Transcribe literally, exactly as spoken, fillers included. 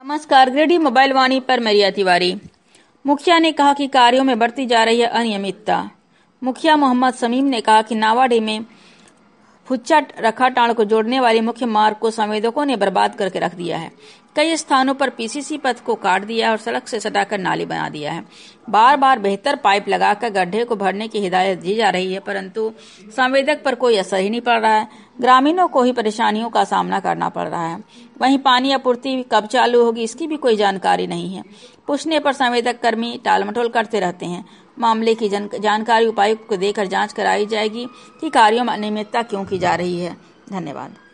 नमस्कार, गिरिडीह मोबाइल वाणी पर मैं रिया तिवारी। मुखिया ने कहा कि कार्यों में बढ़ती जा रही है अनियमितता। मुखिया मोहम्मद शमीम ने कहा कि नावाडीह में फुच्चा रखाटाण को जोड़ने वाले मुख्य मार्ग को संवेदकों ने बर्बाद करके रख दिया है। कई स्थानों पर पीसीसी पथ को काट दिया है और सड़क से सटाकर नाली बना दिया है। बार बार बेहतर पाइप लगाकर गड्ढे को भरने की हिदायत दी जा रही है, परंतु संवेदक पर कोई असर ही नहीं पड़ रहा है। ग्रामीणों को ही परेशानियों का सामना करना पड़ रहा है। वहीं पानी आपूर्ति कब चालू होगी, इसकी भी कोई जानकारी नहीं है। पूछने पर संवेदक कर्मी टालमटोल करते रहते हैं। मामले की जानकारी उपायुक्त को देकर जांच कराई जाएगी कि कार्यों में अनियमितता क्यों की जा रही है। धन्यवाद।